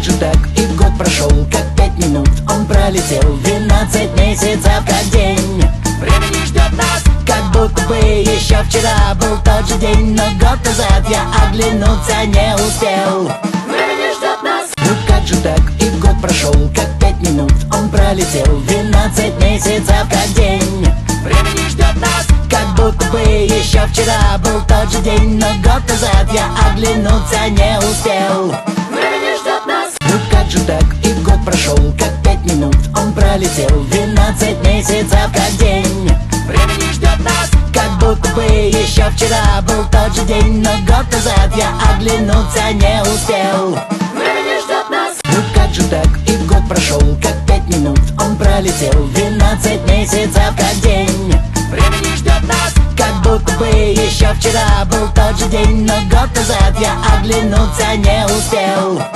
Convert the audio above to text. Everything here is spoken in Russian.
же так? И год прошел, как 5 минут он пролетел, 12 месяцев как день. Времени ждет нас, как будто бы еще вчера был тот же день, но год назад я оглянуться не успел. Времени ждет нас. Ну как же так? И год прошел, как 5 минут он пролетел, 12 месяцев как день. Времени ждет нас, как будто бы еще вчера был тот же день, но год назад я оглянуться не успел. Времени ждет нас. Ну как же так? И год прошел, как 5 минут он пролетел, 12 месяцев как день. Времени ждет нас, как будто бы еще вчера был тот же день, но год назад я оглянуться не успел. Времени ждет нас. Ну как же так? И год прошел, как 5 минут он пролетел, 12 месяцев как день. Времени ждет нас, как будто бы еще вчера был тот же день, но год назад я оглянуться не успел.